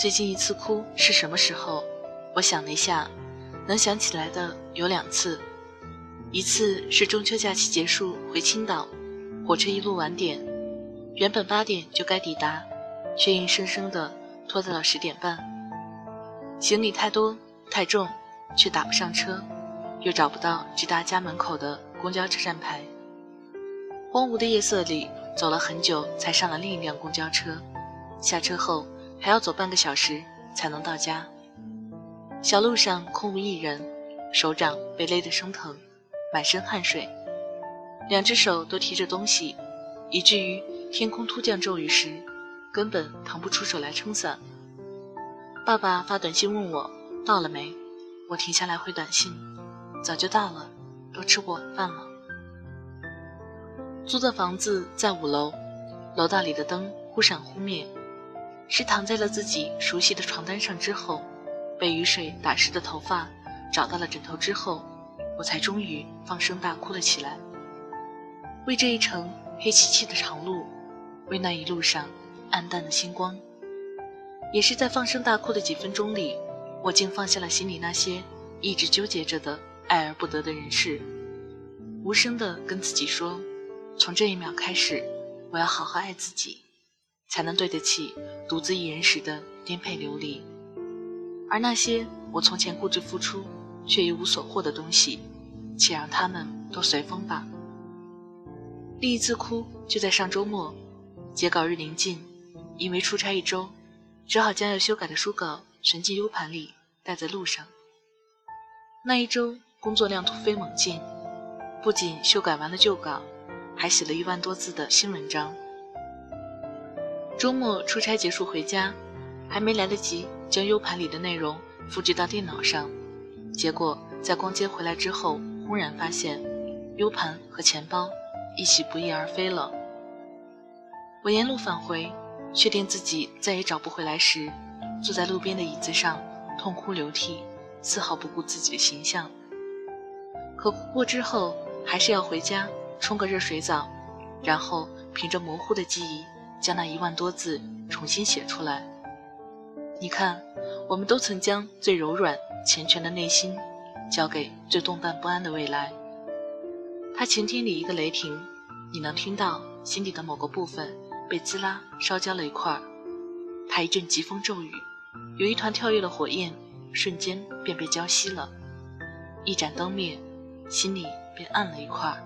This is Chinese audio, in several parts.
最近一次哭是什么时候？我想了一下，能想起来的有2次。一次是中秋假期结束回青岛，火车一路晚点，原本8点就该抵达，却硬生生的拖到了10点半。行李太多太重，却打不上车，又找不到直达家门口的公交车站牌。荒芜的夜色里走了很久才上了另一辆公交车，下车后还要走半个小时才能到家。小路上空无一人，手掌被勒得生疼，满身汗水，2只手都提着东西，以至于天空突降骤雨时根本腾不出手来撑伞。爸爸发短信问我到了没，我停下来回短信，早就到了，都吃过晚饭了。租的房子在5楼，楼道里的灯忽闪忽灭，是躺在了自己熟悉的床单上之后，被雨水打湿的头发找到了枕头之后，我才终于放声大哭了起来。为这一程黑漆漆的长路，为那一路上暗淡的星光。也是在放声大哭的几分钟里，我竟放下了心里那些一直纠结着的爱而不得的人事，无声地跟自己说，从这一秒开始，我要好好爱自己，才能对得起独自一人时的颠沛流离。而那些我从前固执付出却一无所获的东西，且让他们都随风吧。另一次哭就在上周末，截稿日临近，因为出差1周，只好将要修改的书稿存进 U 盘里，带在路上。那1周工作量突飞猛进，不仅修改完了旧稿，还写了1万多字的新文章。周末出差结束回家，还没来得及将 U 盘里的内容复制到电脑上，结果在逛街回来之后，忽然发现 U 盘和钱包一起不翼而飞了。我沿路返回，确定自己再也找不回来时，坐在路边的椅子上痛哭流涕，丝毫不顾自己的形象。可哭过之后，还是要回家冲个热水澡，然后凭着模糊的记忆将那1万多字重新写出来。你看，我们都曾将最柔软缱绻的内心交给最动荡不安的未来。它晴天里一个雷霆，你能听到心底的某个部分被滋啦烧焦了一块。它一阵疾风骤雨，有一团跳跃的火焰瞬间便被浇熄了，一盏灯灭，心里便暗了一块。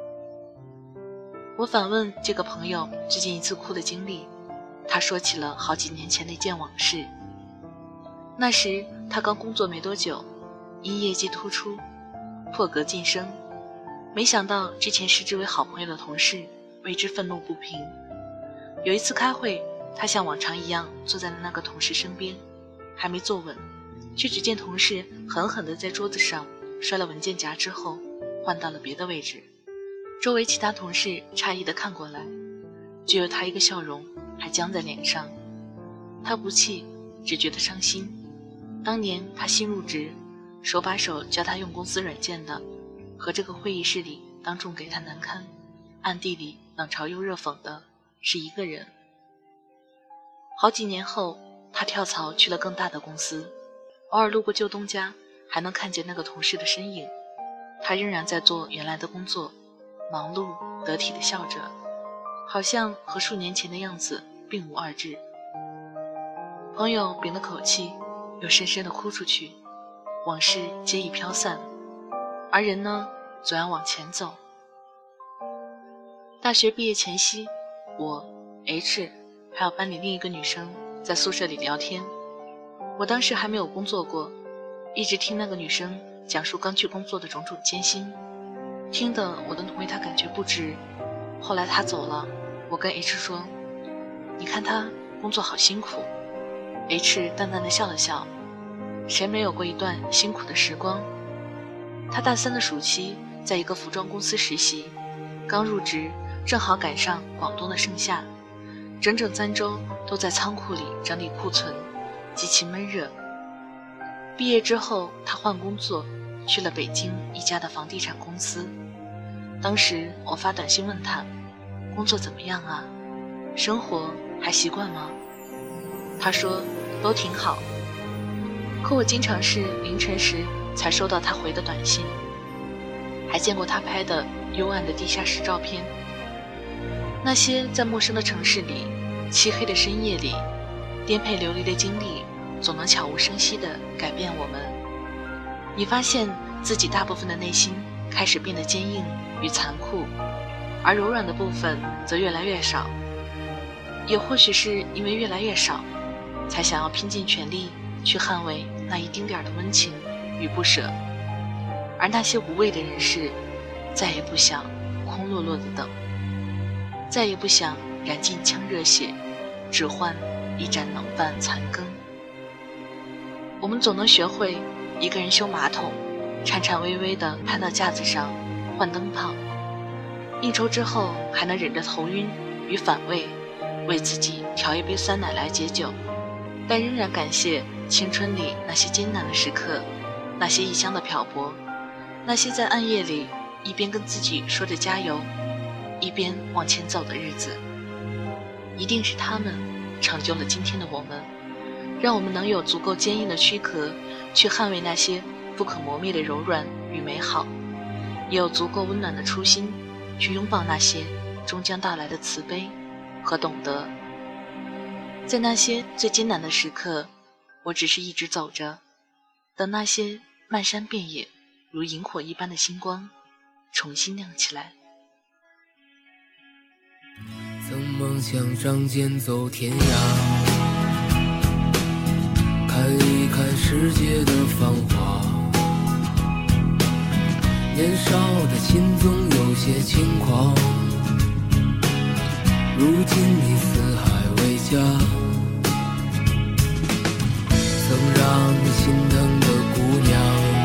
我反问这个朋友最近一次哭的经历，他说起了好几年前的一件往事。那时他刚工作没多久，因业绩突出破格晋升，没想到之前视之为好朋友的同事为之愤怒不平。有一次开会，他像往常一样坐在了那个同事身边，还没坐稳，却只见同事狠狠地在桌子上摔了文件夹之后换到了别的位置。周围其他同事诧异地看过来，只有他一个笑容还僵在脸上。他不气，只觉得伤心。当年他新入职，手把手教他用公司软件的，和这个会议室里当众给他难堪，暗地里冷嘲热讽的是一个人。好几年后，他跳槽去了更大的公司，偶尔路过旧东家，还能看见那个同事的身影。他仍然在做原来的工作，忙碌得体地笑着，好像和数年前的样子并无二致。朋友屏了口气，又深深地哭出去，往事皆已飘散，而人呢，总要往前走。大学毕业前夕，我 H 还有班里另一个女生在宿舍里聊天。我当时还没有工作过，一直听那个女生讲述刚去工作的种种艰辛，听得我都为她感觉不值。后来她走了，我跟 H 说，你看她工作好辛苦。H 淡淡地笑了笑，谁没有过一段辛苦的时光。他大3的暑期在一个服装公司实习，刚入职正好赶上广东的盛夏，整整3周都在仓库里整理库存，极其闷热。毕业之后他换工作，去了北京一家的房地产公司。当时我发短信问他，工作怎么样啊？生活还习惯吗？他说都挺好。可我经常是凌晨时才收到他回的短信，还见过他拍的幽暗的地下室照片。那些在陌生的城市里，漆黑的深夜里，颠沛流离的经历总能悄无声息地改变我们。你发现自己大部分的内心开始变得坚硬与残酷，而柔软的部分则越来越少。也或许是因为越来越少，才想要拼尽全力去捍卫那一丁点的温情与不舍，而那些无谓的人事，再也不想空落落的等，再也不想燃尽腔热血，只换一盏冷饭残羹。我们总能学会一个人修马桶，颤颤巍巍地攀到架子上换灯泡，应酬之后还能忍着头晕与反胃，为自己调一杯酸奶来解酒，但仍然感谢青春里那些艰难的时刻，那些异乡的漂泊，那些在暗夜里一边跟自己说着加油，一边往前走的日子。一定是他们成就了今天的我们，让我们能有足够坚硬的躯壳去捍卫那些不可磨灭的柔软与美好，也有足够温暖的初心去拥抱那些终将到来的慈悲和懂得。在那些最艰难的时刻，我只是一直走着，等那些漫山遍野如萤火一般的星光重新亮起来。 曾梦想仗剑走天涯，看一看世界的繁华，年少的心总有些轻狂，如今你四海为家，曾让你心疼的姑娘，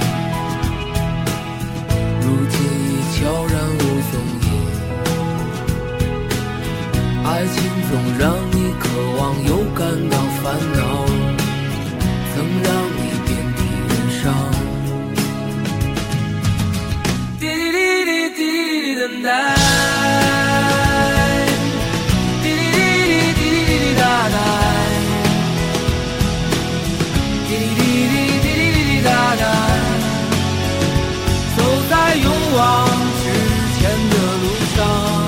如今已悄然无踪影。爱情总让你渴望又感到烦恼，曾让你遍体鳞伤。滴滴滴滴滴滴等待，滴滴滴滴滴滴滴哒哒，滴滴滴滴滴滴滴哒哒，走在勇往直前的路上。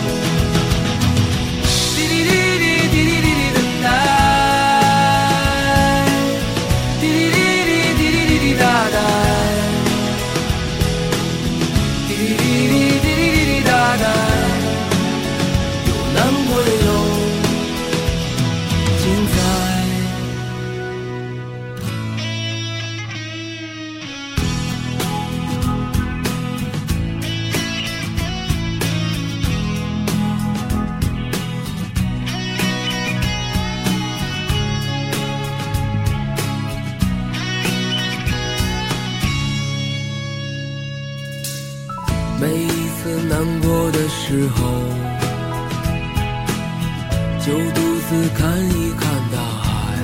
每一次难过的时候，就独自看一看大海，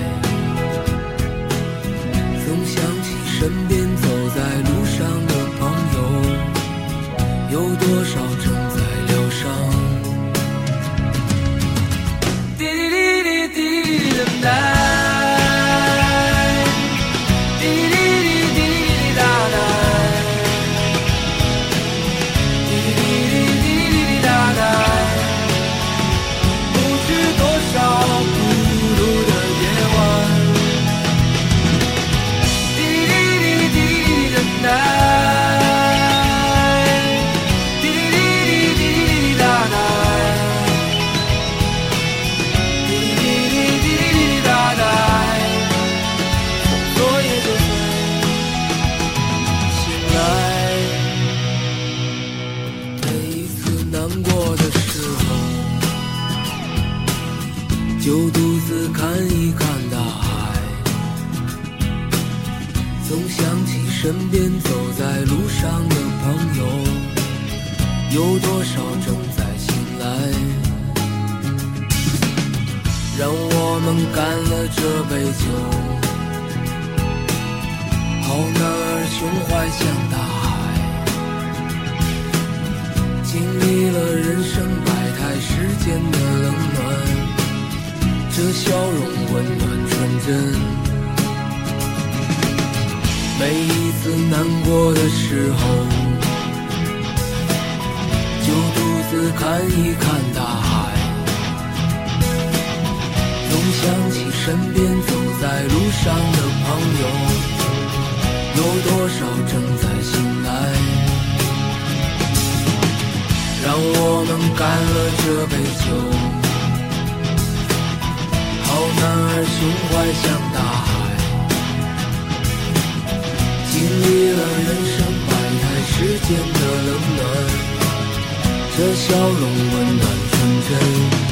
总想起身边走在路上的朋友，有多少正在疗伤。滴滴滴滴滴滴等待，就独自看一看大海，总想起身边走在路上的朋友，有多少正在醒来。让我们干了这杯酒，好男儿胸怀像大海，经历了人生百态世间的冷暖， 这笑容温暖纯真。每一次难过的时候，就独自看一看大海，总想起身边走在路上的朋友，有多少正在醒来。让我们干了这杯酒，好男儿胸怀像大海，经历了人生百态世间的冷暖，这笑容温暖纯真。